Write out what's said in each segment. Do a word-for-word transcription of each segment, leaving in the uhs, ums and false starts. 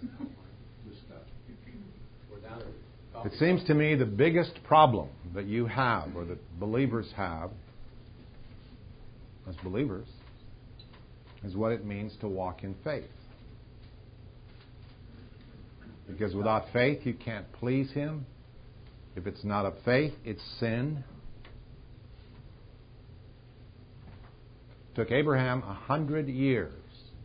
It seems to me the biggest problem that you have, or that believers have, as believers, is what it means to walk in faith. Because without faith, you can't please Him. If it's not of faith, it's sin. It took Abraham a hundred years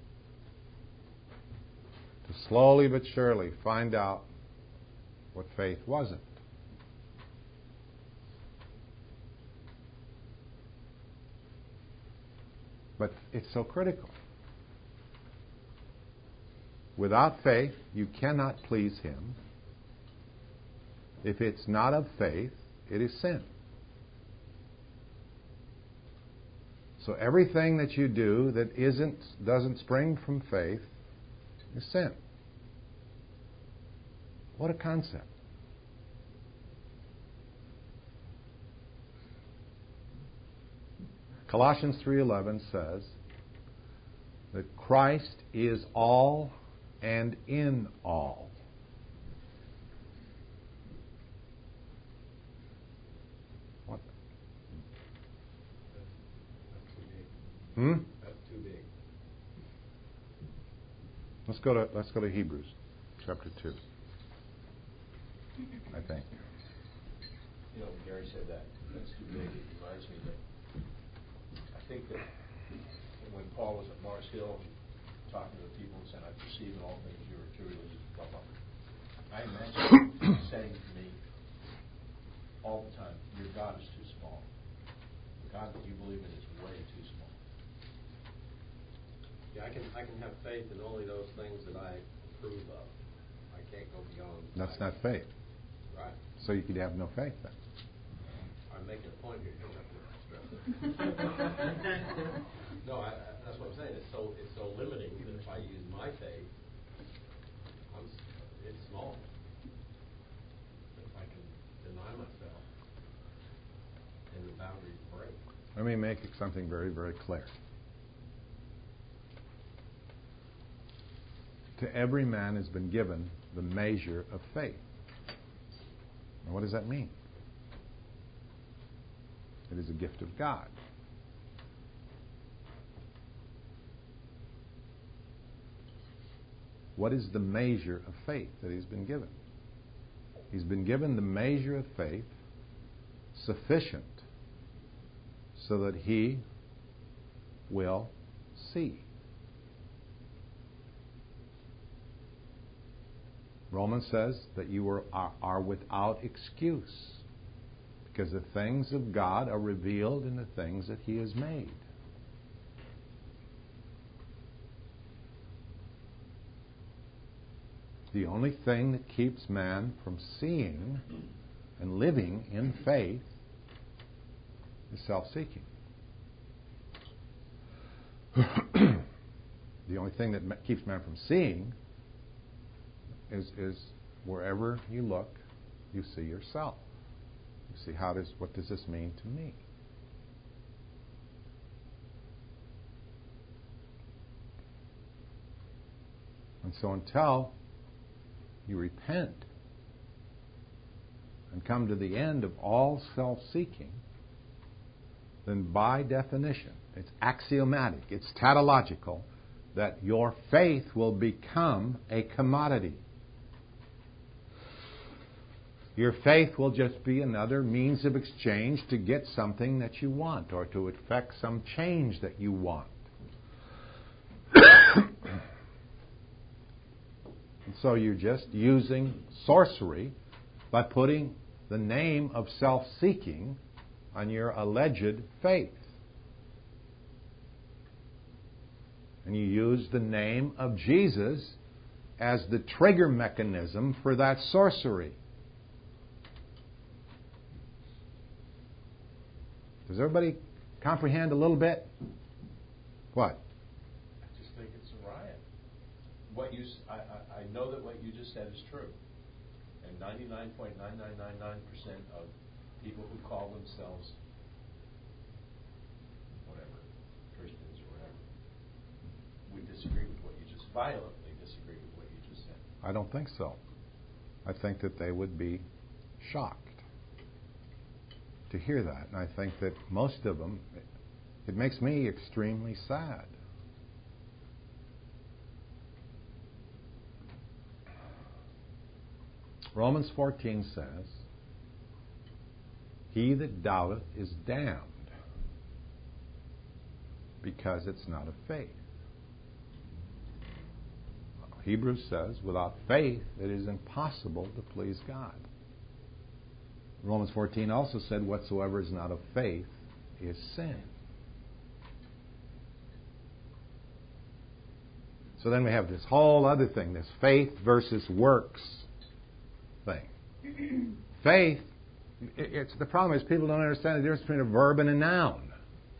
to slowly but surely find out what faith wasn't. But it's so critical. Without faith, you cannot please Him. If it's not of faith, it is sin. So everything that you do that isn't doesn't spring from faith is sin. What a concept. Colossians three eleven says that Christ is all and in all. What? That's too big. Hmm? That's too big. Let's go to let's go to Hebrews chapter two. I think. You know, Gary said that. That's too big. It reminds me that I think that when Paul was at Mars Hill talking to the people and saying, I perceive in all things you are true religious, blah, blah. I imagine him saying to me all the time, your God is too small. The God that you believe in is way too small. Yeah, I can I can have faith in only those things that I approve of. I can't go beyond. That's my, not faith. Right. So you could have no faith then. I'm making a point here. You don't have to stress it. No, I, I, that's what I'm saying. It's so it's so limiting that if I use my faith, I'm, it's small. But if I can deny myself, and the boundaries break. Let me make something very, very clear. To every man has been given the measure of faith. And what does that mean? It is a gift of God. What is the measure of faith that he's been given? He's been given the measure of faith sufficient so that he will see. Romans says that you are, are, are without excuse because the things of God are revealed in the things that He has made. The only thing that keeps man from seeing and living in faith is self-seeking. The only thing that ma- keeps man from seeing is, is wherever you look, you see yourself. You see, how does what does this mean to me? And so until you repent and come to the end of all self-seeking, then by definition, it's axiomatic, it's tautological, that your faith will become a commodity. Your faith will just be another means of exchange to get something that you want or to effect some change that you want. And so you're just using sorcery by putting the name of self-seeking on your alleged faith. And you use the name of Jesus as the trigger mechanism for that sorcery. Does everybody comprehend a little bit? What? I just think it's a riot. What you, I, I, I know that what you just said is true. And ninety-nine point nine nine nine nine percent of people who call themselves whatever, Christians or whatever, we disagree with what you just, violently disagree with what you just said. I don't think so. I think that they would be shocked to hear that. And I think that most of them, it makes me extremely sad. Romans fourteen says, he that doubteth is damned, because it's not of faith. Hebrews says, without faith it is impossible to please God. Romans fourteen also said, whatsoever is not of faith is sin. So then we have this whole other thing, this faith versus works thing. Faith, it's the problem is people don't understand the difference between a verb and a noun.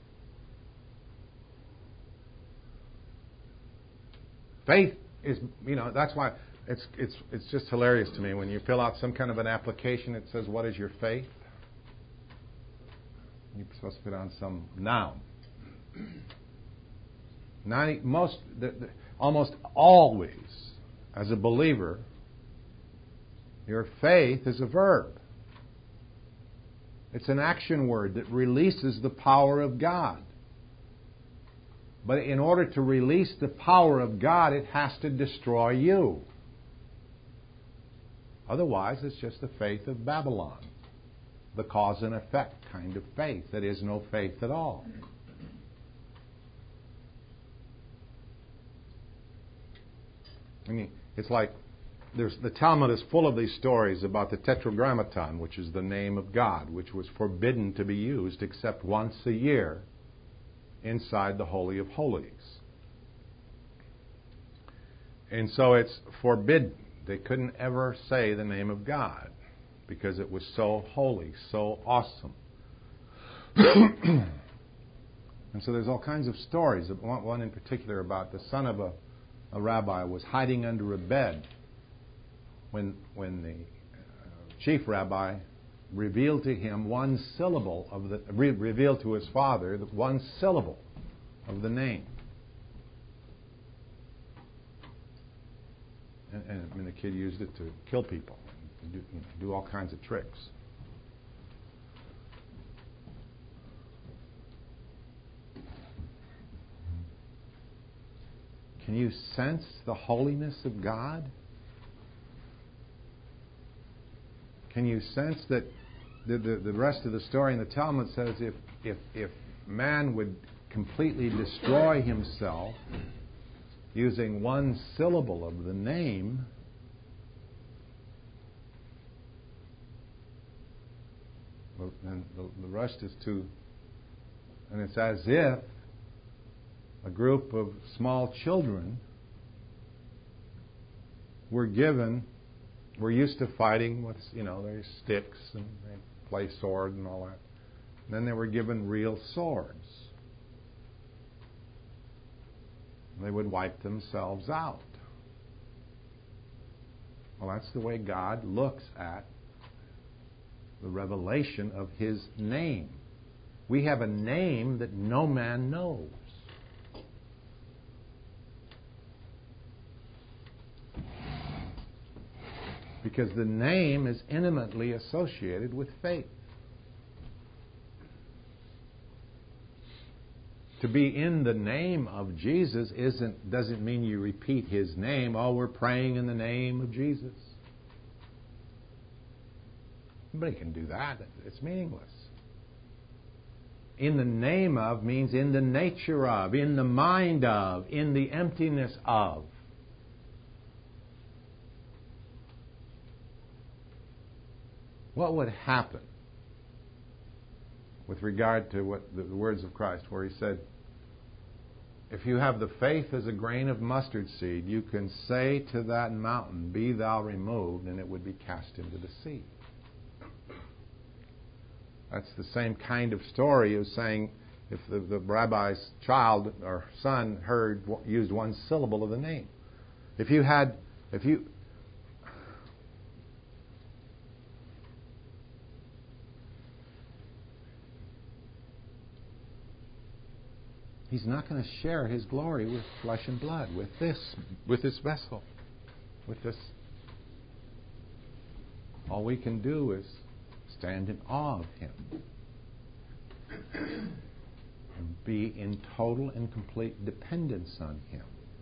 Faith is, you know, that's why it's it's it's just hilarious to me when you fill out some kind of an application. It says, "What is your faith?" You're supposed to put on some noun. Ninety most, the, the, almost always, as a believer, your faith is a verb. It's an action word that releases the power of God. But in order to release the power of God, it has to destroy you. Otherwise, it's just the faith of Babylon. The cause and effect kind of faith that is no faith at all. I mean, it's like there's, the Talmud is full of these stories about the Tetragrammaton, which is the name of God, which was forbidden to be used except once a year inside the Holy of Holies. And so it's forbidden. They couldn't ever say the name of God because it was so holy, so awesome. And so there's all kinds of stories. One, one in particular about the son of a, a rabbi was hiding under a bed when, when the uh, chief rabbi revealed to him one syllable of the re- revealed to his father one syllable of the name. And, and I mean, the kid used it to kill people, and do, you know, do all kinds of tricks. Can you sense the holiness of God? Can you sense that the, the, the rest of the story in the Talmud says if, if, if man would completely destroy himself using one syllable of the name, and the, the rest is too, and it's as if a group of small children were given, were used to fighting with, you know, their sticks and they play sword and all that. And then they were given real swords. They would wipe themselves out. Well, that's the way God looks at the revelation of His name. We have a name that no man knows. Because the name is intimately associated with faith. To be in the name of Jesus isn't doesn't mean you repeat His name. Oh, we're praying in the name of Jesus. Nobody can do that. It's meaningless. In the name of means in the nature of, in the mind of, in the emptiness of. What would happen with regard to what the, the words of Christ, where He said, if you have the faith as a grain of mustard seed, you can say to that mountain, be thou removed, and it would be cast into the sea. That's the same kind of story as saying, if the, the rabbi's child or son heard used one syllable of the name. If you had, if you He's not going to share His glory with flesh and blood, with this, with this vessel. with this. All we can do is stand in awe of Him and be in total and complete dependence on Him.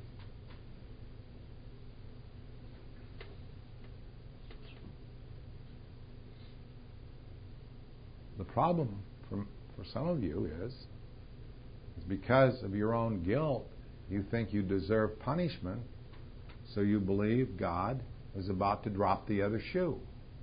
The problem for, for some of you is, is because of your own guilt, you think you deserve punishment, so you believe God is about to drop the other shoe.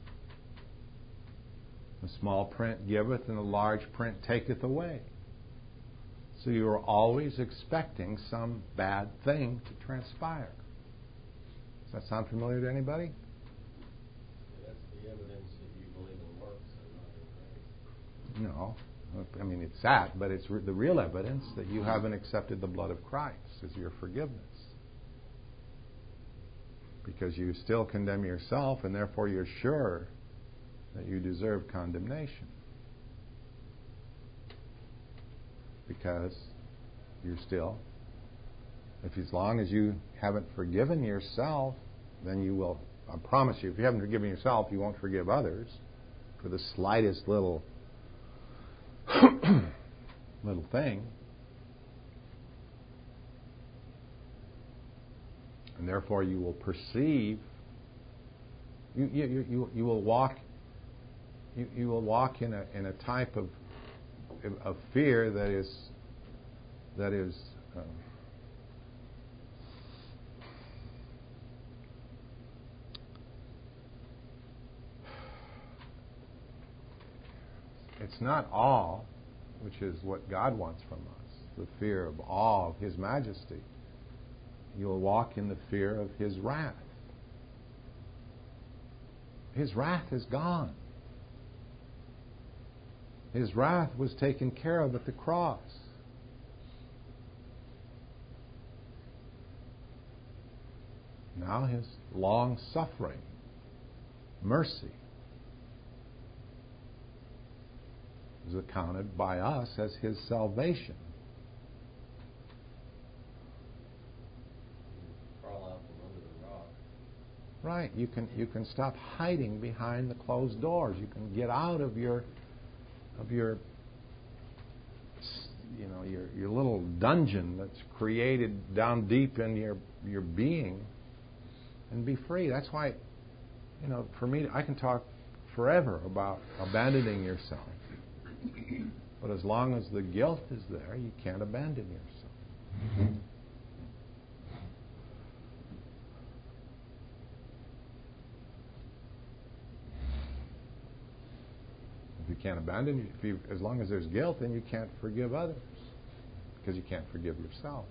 The small print giveth and the large print taketh away. So you are always expecting some bad thing to transpire. Does that sound familiar to anybody? That's the evidence that you believe in works and not in grace. No. I mean, it's that, but it's re- the real evidence that you haven't accepted the blood of Christ as your forgiveness. Because you still condemn yourself, and therefore you're sure that you deserve condemnation. Because you're still, if as long as you haven't forgiven yourself, then you will, I promise you, if you haven't forgiven yourself, you won't forgive others for the slightest little little thing. And therefore you will perceive, you you you, you will walk you, you will walk in a in a type of of fear that is that is um, it's not awe, which is what God wants from us, the fear of awe of His majesty. You'll walk in the fear of His wrath. His wrath is gone. His wrath was taken care of at the cross. Now His long-suffering, mercy, is accounted by us as His salvation. Crawl out from under the rock. Right. You can you can stop hiding behind the closed doors. You can get out of your of your you know your your little dungeon that's created down deep in your your being and be free. That's why, you know, for me, I can talk forever about abandoning yourself. But as long as the guilt is there, you can't abandon yourself. If you can't abandon, if you, as long as there's guilt, then you can't forgive others because you can't forgive yourself.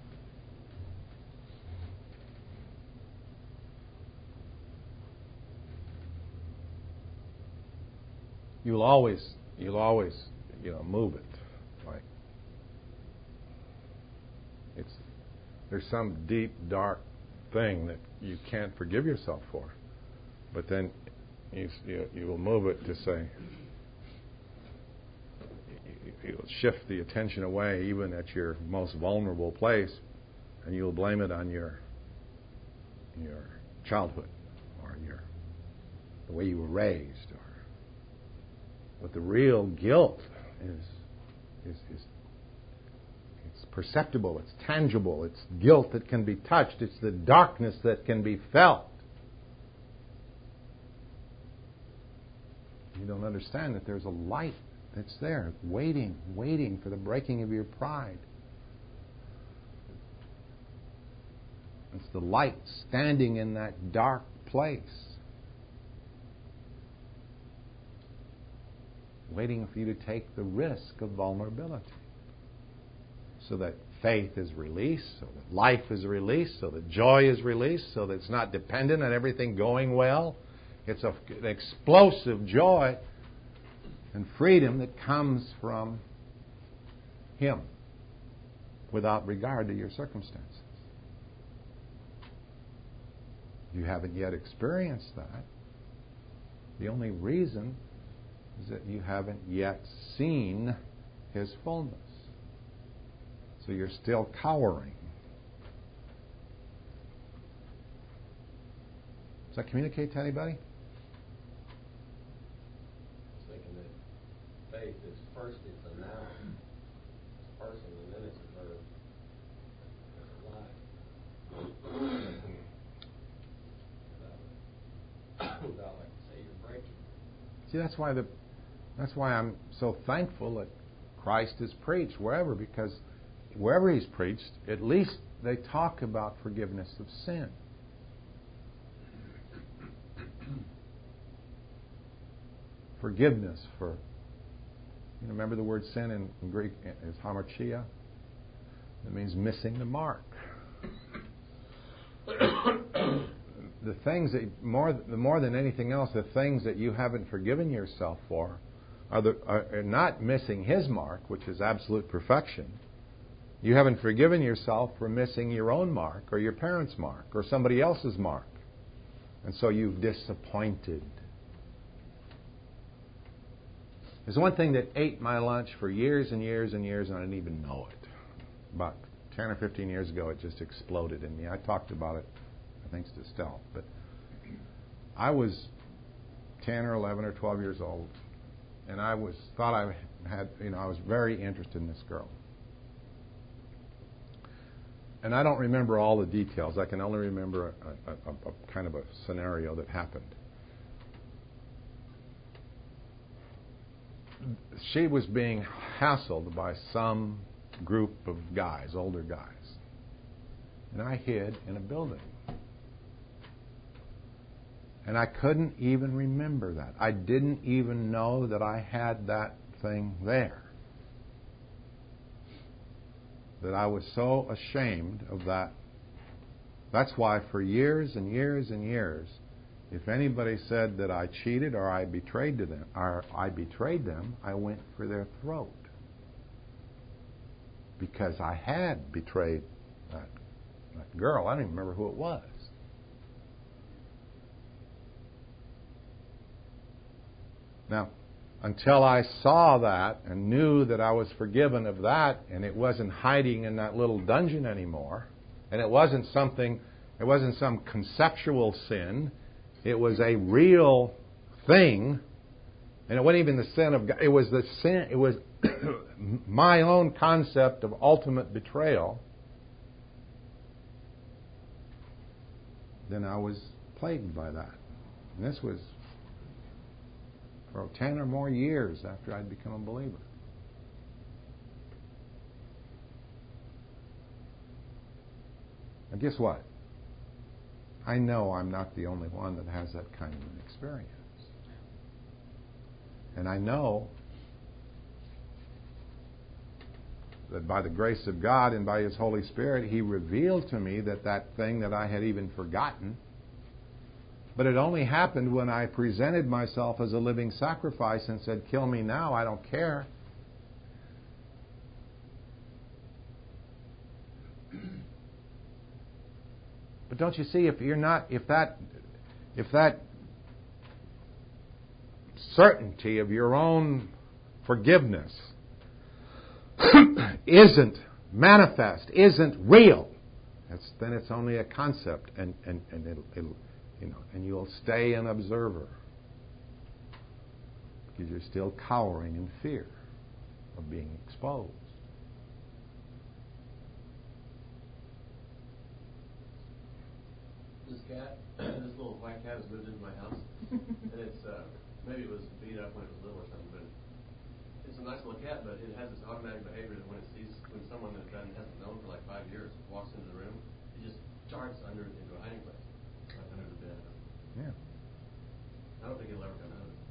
You'll always, you'll always, you know, move it. Like it's there's some deep, dark thing that you can't forgive yourself for, but then you you, you will move it to say. You'll shift the attention away, even at your most vulnerable place, and you'll blame it on your your childhood or your the way you were raised. Or, but the real guilt is is is it's perceptible, it's tangible, it's guilt that can be touched, it's the darkness that can be felt. You don't understand that there's a light that's there, waiting, waiting for the breaking of your pride. It's the light standing in that dark place, waiting for you to take the risk of vulnerability, so that faith is released, so that life is released, so that joy is released, so that it's not dependent on everything going well. It's a, an explosive joy and freedom that comes from Him without regard to your circumstances. You haven't yet experienced that. The only reason is that you haven't yet seen His fullness. So you're still cowering. that communicate to anybody? I was thinking that faith is first, it's a noun, it's a person, and then it's a verb. It's a lie. without, without, like you say, you're breaking. See, that's why the, that's why I'm so thankful that Christ is preached wherever, because wherever He's preached, at least they talk about forgiveness of sin. Forgiveness for, you know, remember the word sin in, in Greek is hamartia? It means missing the mark. The things that, more, more than anything else, the things that you haven't forgiven yourself for are, the, are, are not missing His mark, which is absolute perfection. You haven't forgiven yourself for missing your own mark or your parents' mark or somebody else's mark. And so you've disappointed. There's one thing that ate my lunch for years and years and years, and I didn't even know it. About ten or fifteen years ago, it just exploded in me. I talked about it, I think, to Stell. But I was ten or eleven or twelve years old, and I was thought I had, you know, I was very interested in this girl. And I don't remember all the details. I can only remember a, a, a, a kind of a scenario that happened. She was being hassled by some group of guys, older guys. And I hid in a building. And I couldn't even remember that. I didn't even know that I had that thing there. That I was so ashamed of that. That's why for years and years and years, if anybody said that I cheated or I betrayed to them, or I betrayed them, I went for their throat. Because I had betrayed that, that girl. I don't even remember who it was. Now, until I saw that and knew that I was forgiven of that, and it wasn't hiding in that little dungeon anymore, and it wasn't something, it wasn't some conceptual sin, it was a real thing, and it wasn't even the sin of God, it was the sin, it was my own concept of ultimate betrayal, then I was plagued by that. And this was for ten or more years after I'd become a believer. And guess what? I know I'm not the only one that has that kind of an experience. And I know that by the grace of God and by His Holy Spirit, He revealed to me that that thing that I had even forgotten, but it only happened when I presented myself as a living sacrifice and said, kill me now, I don't care. But don't you see, if you're not, if that, if that certainty of your own forgiveness isn't manifest, isn't real, that's, then it's only a concept, and, and, and it'll, it'll You know, and you'll stay an observer because you're still cowering in fear of being exposed. This cat, this little white cat has moved into my house, and it's uh, maybe it was beat up when it was little or something, but it's a nice little cat. But it has this automatic behavior that when it sees when someone that it doesn't hasn't known for like five years walks into the room, it just darts under into a hiding place. Under the bed. Yeah. I don't think it'll ever come out of it.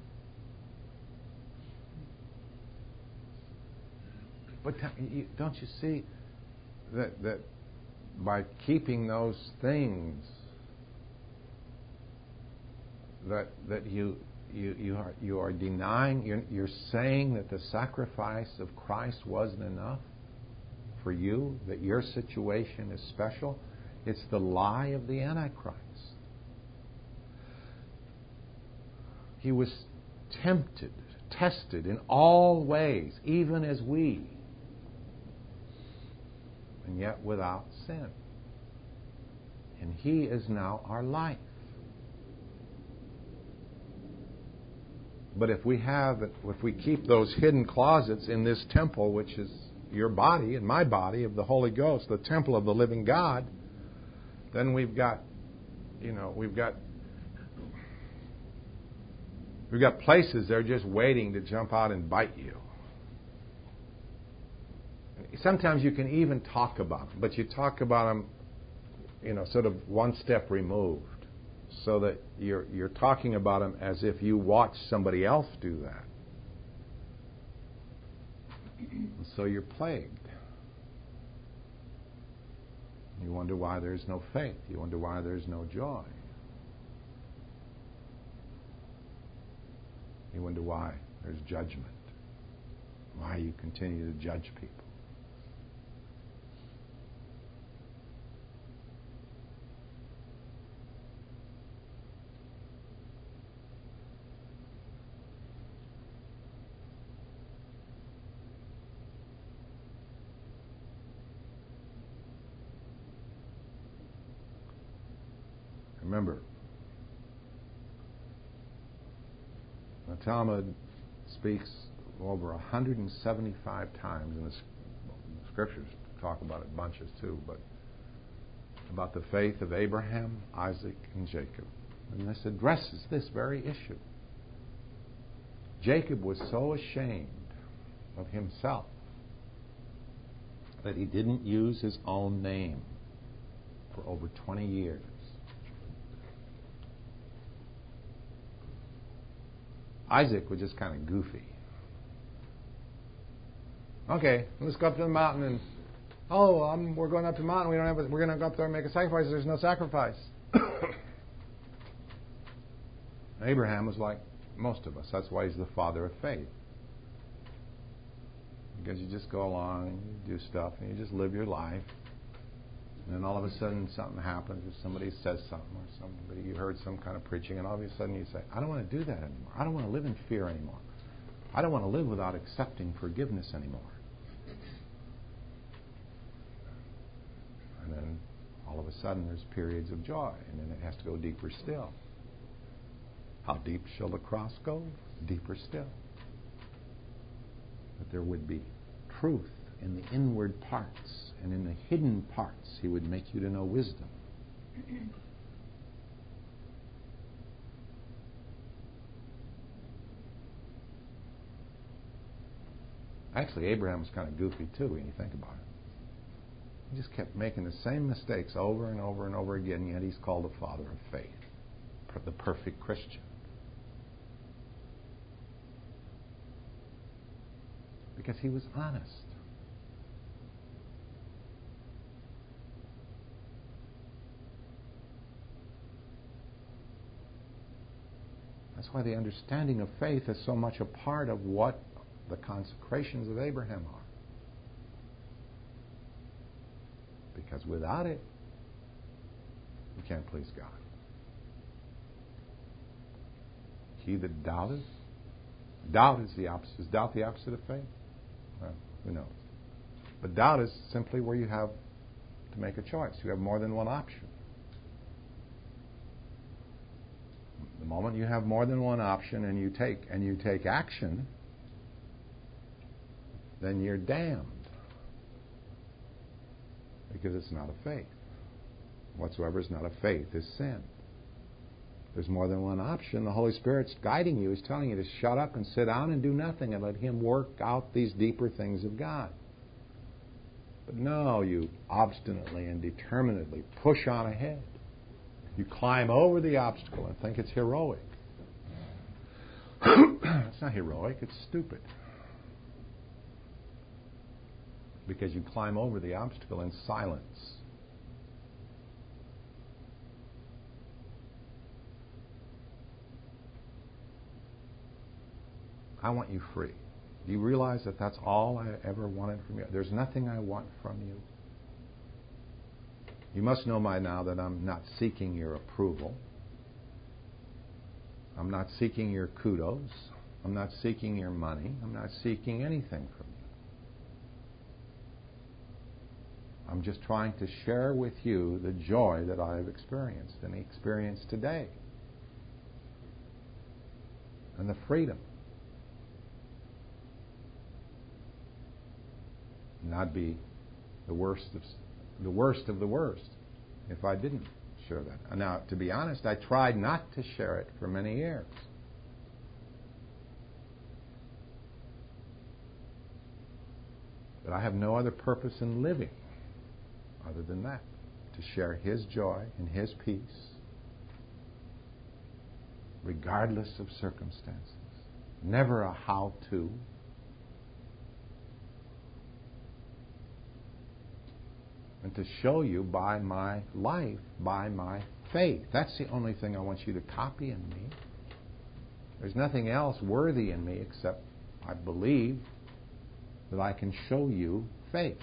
But don't you see that that by keeping those things that that you you you are you are denying, you're, you're saying that the sacrifice of Christ wasn't enough for you, that your situation is special? It's the lie of the Antichrist. He was tempted, tested in all ways, even as we, and yet without sin. And He is now our life. But if we have, if we keep those hidden closets in this temple, which is your body and my body of the Holy Ghost, the temple of the living God, then we've got, you know, we've got, we've got places that are just waiting to jump out and bite you. Sometimes you can even talk about them, but you talk about them, you know, sort of one step removed, so that you're you're talking about them as if you watched somebody else do that. And so you're plagued. You wonder why there's no faith. You wonder why there's no joy. You wonder why there's judgment. Why you continue to judge people. Remember, the Talmud speaks over one hundred seventy-five times, and the scriptures talk about it bunches too, but about the faith of Abraham, Isaac, and Jacob. And this addresses this very issue. Jacob was so ashamed of himself that he didn't use his own name for over twenty years. Isaac was just kind of goofy. Okay, let's go up to the mountain and, oh, um, we're going up to the mountain. We don't have. A, we're going to go up there and make a sacrifice. There's no sacrifice. Abraham was like most of us. That's why he's the father of faith. Because you just go along and you do stuff and you just live your life. And then all of a sudden something happens, or somebody says something, or somebody you heard some kind of preaching, and all of a sudden you say, I don't want to do that anymore. I don't want to live in fear anymore. I don't want to live without accepting forgiveness anymore. And then all of a sudden there's periods of joy, and then it has to go deeper still. How deep shall the cross go? Deeper still. But there would be truth in the inward parts, and in the hidden parts he would make you to know wisdom. Actually, Abraham was kind of goofy too when you think about it. He just kept making the same mistakes over and over and over again, yet he's called the father of faith, the perfect Christian. Because he was honest. That's why the understanding of faith is so much a part of what the consecrations of Abraham are. Because without it, we can't please God. He that doubteth, doubt is the opposite. Is doubt the opposite of faith? Well, who knows? But doubt is simply where you have to make a choice. You have more than one option. The moment you have more than one option and you take and you take action, then you're damned. Because it's not a faith. Whatsoever is not a faith is sin. There's more than one option. The Holy Spirit's guiding you. He's telling you to shut up and sit down and do nothing and let Him work out these deeper things of God. But no, you obstinately and determinedly push on ahead. You climb over the obstacle and think it's heroic. It's not heroic, it's stupid. Because you climb over the obstacle in silence. I want you free. Do you realize that that's all I ever wanted from you? There's nothing I want from you. You must know by now that I'm not seeking your approval. I'm not seeking your kudos. I'm not seeking your money. I'm not seeking anything from you. I'm just trying to share with you the joy that I have experienced and experience today. and the freedom. And I'd be the worst of the worst of the worst if I didn't share that. Now, to be honest, I tried not to share it for many years. But I have no other purpose in living other than that, to share His joy and His peace, regardless of circumstances. Never a how-to. And to show you by my life, by my faith. That's the only thing I want you to copy in me. There's nothing else worthy in me except I believe that I can show you faith.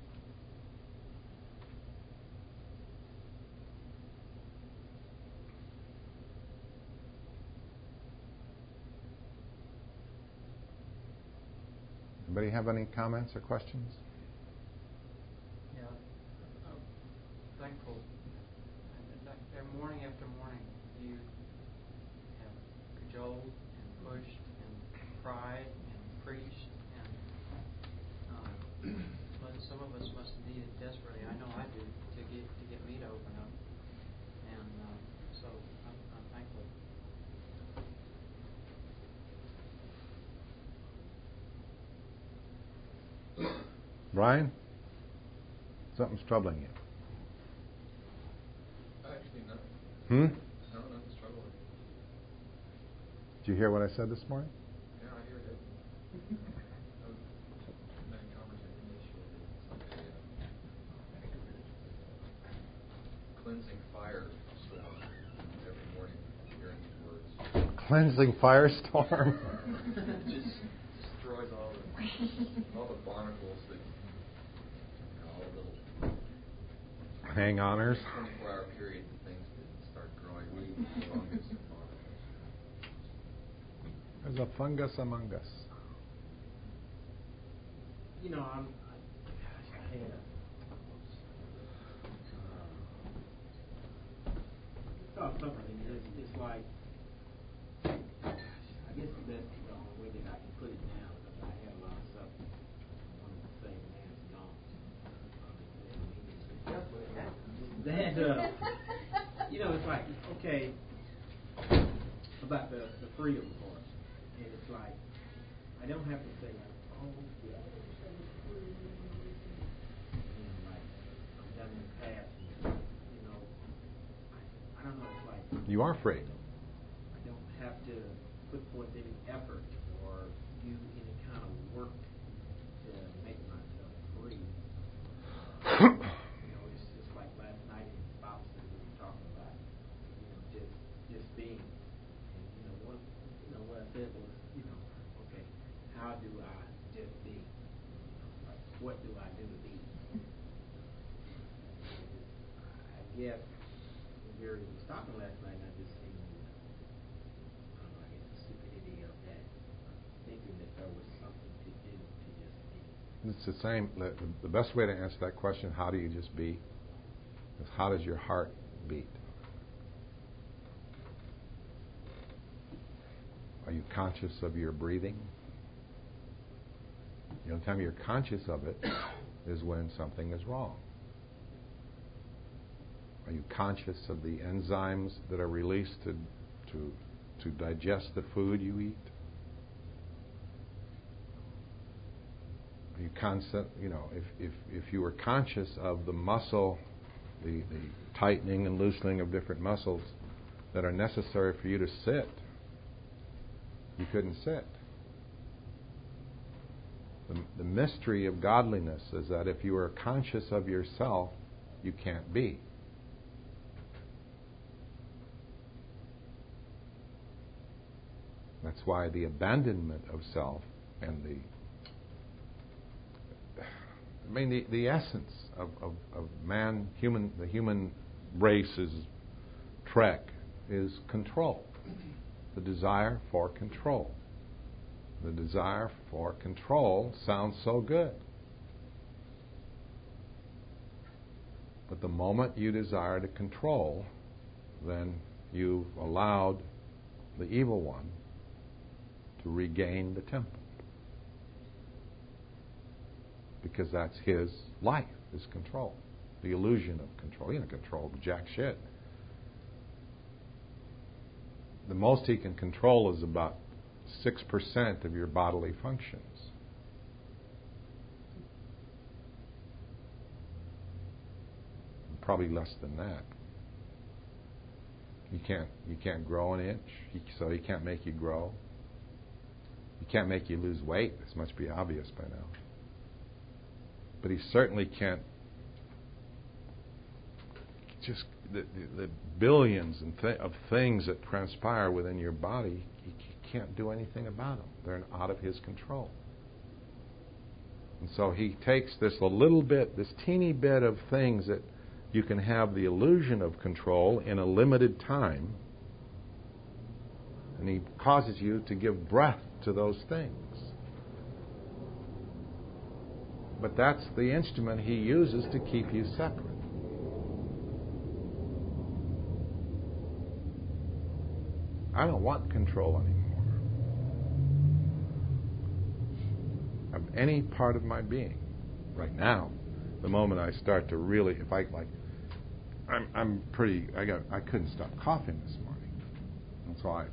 Anybody have any comments or questions? Yeah, I'm thankful that there morning after morning you have cajoled and pushed and cried and preached, and um, but some of us must need it desperately. I know I do, to get to get me to open up, and um, so I'm, I'm thankful. Brian? Something's troubling you. Actually, no. Hmm? No, nothing's troubling. Did you hear what I said this morning? Yeah, I hear it. I've had conversation with you. It's like a cleansing fire storm every morning, hearing these words. Cleansing firestorm. It just destroys all the all the barnacles that, you know, all the little Hang-oners. twenty-four hour period that things that start growing weeds, fungus, and barnacles. There's a fungus among us. You know, I'm. I, gosh, I had a. Uh, oh, something. It's, it's like. I guess the best the only way that I can put it down, because I had a lot of stuff. I wanted to say, man, it's gone. That, uh, you know, it's like, okay, about the, the freedom part. And it's like, I don't have to say, like, oh, yeah, you know, like, I've done in the past. And, you know, I, I don't know, it's like. You are free. I don't have to put forth any effort or do any kind of work to make myself free. You know, it's just like last night in Bible study we were talking about, you know, just just being. And you know, what you know what I said was, you know, okay, how do I just be? You know, like what do I do to be? I guess when Gary was talking last night, I just seen, I don't know, I guess the stupidity of that, thinking that there was something to do to just be. It's the same. The, the best way to answer that question, how do you just be, is how does your heart beat? Are you conscious of your breathing? The only time you're conscious of it is when something is wrong. Are you conscious of the enzymes that are released to to to digest the food you eat? Are you constant? You know, if if if you were conscious of the muscle, the the tightening and loosening of different muscles that are necessary for you to sit, you couldn't sit. The, the mystery of godliness is that if you are conscious of yourself, you can't be. That's why the abandonment of self and the I mean the, the essence of, of, of man, human the human race's trek is control. The desire for control. The desire for control sounds so good. But the moment you desire to control, then you've allowed the evil one to regain the temple. Because that's his life, his control. The illusion of control. He doesn't control jack shit. The most he can control is about six percent of your bodily functions. Probably less than that. You can't you can't grow an inch, he, so he can't make you grow. He can't make you lose weight. This must be obvious by now. But he certainly can't. Just the, the, the billions and th- of things that transpire within your body, he, he can't do anything about them. They're out of his control. And so he takes this a little bit, this teeny bit of things that you can have the illusion of control in a limited time, and he causes you to give breath to those things. But that's the instrument he uses to keep you separate. I don't want control anymore of any part of my being. Right now, the moment I start to really, if I like, I'm I'm pretty. I got. I couldn't stop coughing this morning, and so I.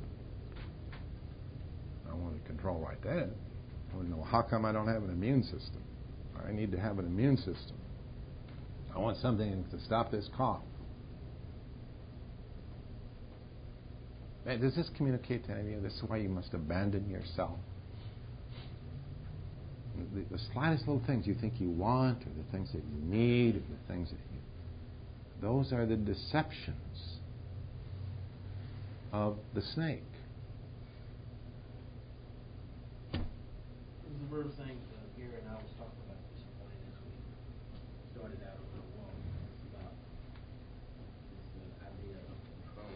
I wanted control right then. I want to know how come I don't have an immune system. I need to have an immune system. I want something to stop this cough. Hey, does this communicate to any of you? This is why you must abandon yourself. The, the slightest little things you think you want, or the things that you need, or the things that you... Those are the deceptions of the snake. It was the first thing uh, Gary and I was talking about this morning as we started out on our walk about this uh, idea of control.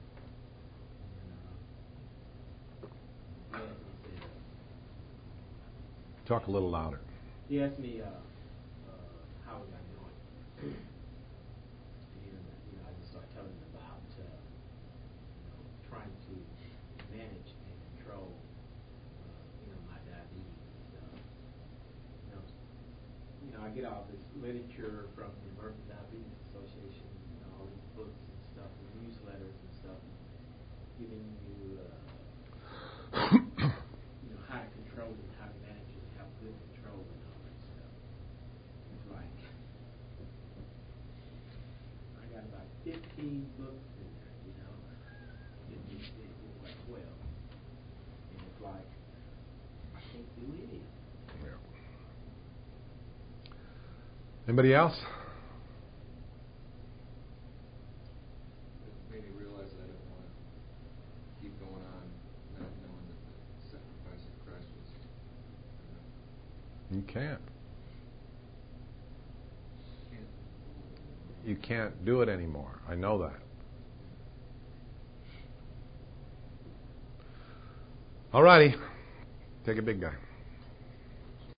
And uh, he asked me, said, Talk a little louder. he asked me uh, uh, how was I doing? And you know, I just started telling him about uh, you know, trying to manage and control uh, you know, my diabetes and stuff. You know, you know, I get all this literature from the American Diabetes Association, you know, all these books and stuff, and newsletters and stuff, giving you, uh, you know, how to control it, how to manage it, have good control and all that stuff. It's like, I got about fifteen books in there, you know. It, it, it, it's like twelve. And it's like, I can't do any of it. Anybody else? It made me realize that I didn't want to keep going on not knowing that the sacrifice of Christ was enough. You can't. Can't. You can't do it anymore. I know that. All righty. Take a big guy.